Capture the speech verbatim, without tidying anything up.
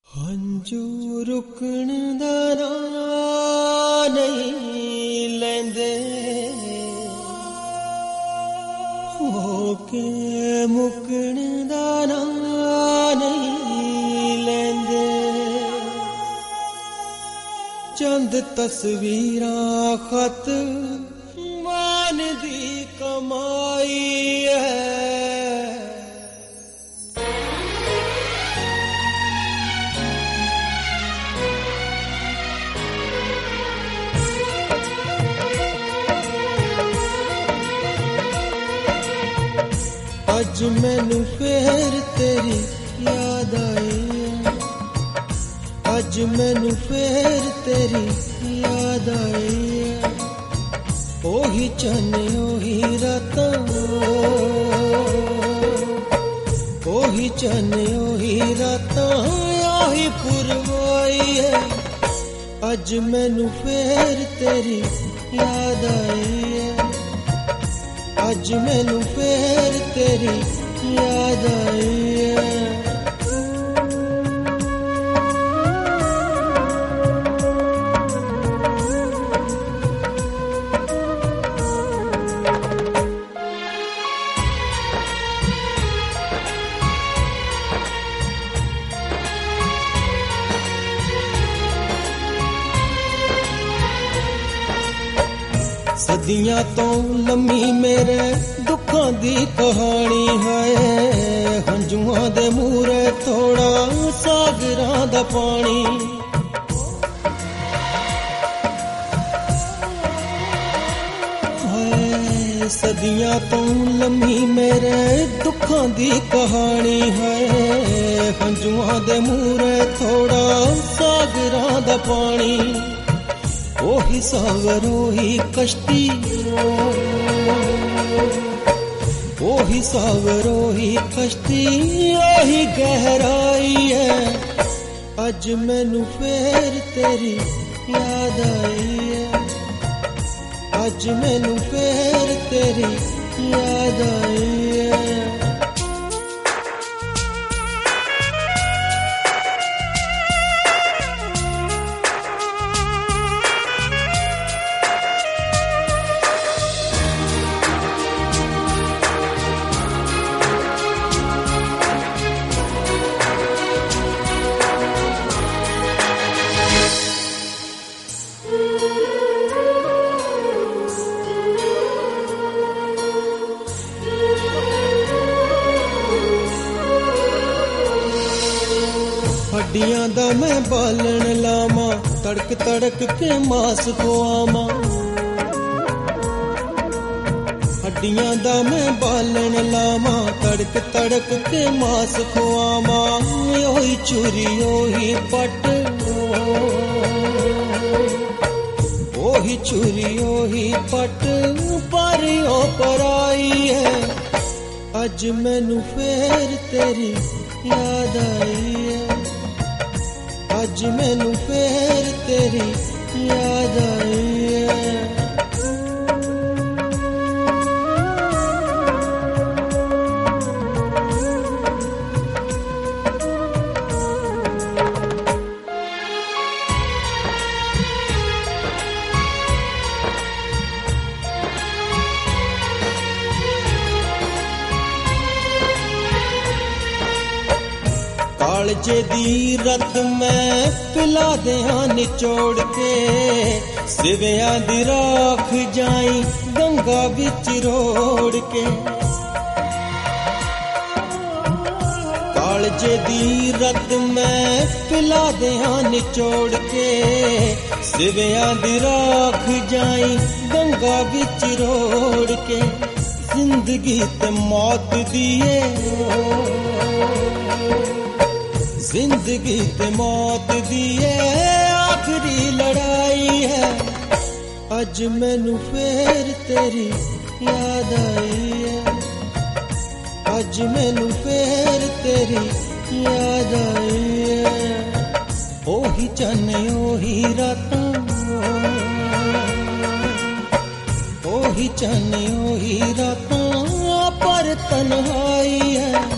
हंजू रुकण दा नां नहीं लैंदे, होके मुकण दा नां नहीं लैंदे। चंद तस्वीरां खत मान दी कमाई है। अज मैनू फेर तेरी याद आई है, अज मैनू फेर तेरी याद आई है। ओही चने ओही रातां, ओही चने ओही रातां, ओही पुरवाई है। अज मैनू फेर तेरी याद आई है, अज मैनू फेर तेरी याद आई है। सदियां तो लम्मी मेरे दुखों दी कहानी है। हंजुआं दे मूरे थोड़ा सागरां दा पानी। है सदियां तो लम्मी मेरे दुखों दी कहानी है। हंजुआं दे मूरे थोड़ा सागरां दा पानी। ओही सागर ओही कश्ती, ओही सागर ओही कश्ती, ओही गहराई है। अज मैनू फेर तेरी याद आई है, अज मैनू फेर तेरी याद आई है। हड्डियां दा मैं बालन लावा, तड़क तड़क के मास खुआवा। हड्डियां दा मैं बालन लावा, तड़क तड़क के मास खुआवा। ओही चूरी ओही पट, ओही चूरी ओही पट, पर ओ पराई है। अज मैनू फेर तेरी याद आई है, अज मैनू फेर तेरी याद आई है। कालजे दी रत मैं पिला दिया निचोड़ के। सिवियां दी राख जाई गंगा बिच रोड़ के। कालजे दी रत मैं पिला दिया निचोड़ के। सिवियां दी राख जाई गंगा बिच रोड़ के। जिंदगी ते मौत दिए, जिंदगी ते मौत दी आखिरी लड़ाई है। अज मैनू फेर तेरी याद आई है, अज मैनू फेर तेरी याद आई है। ओही चने ओही रातां, ओही चने ओही रातां, पर तन्हाई है।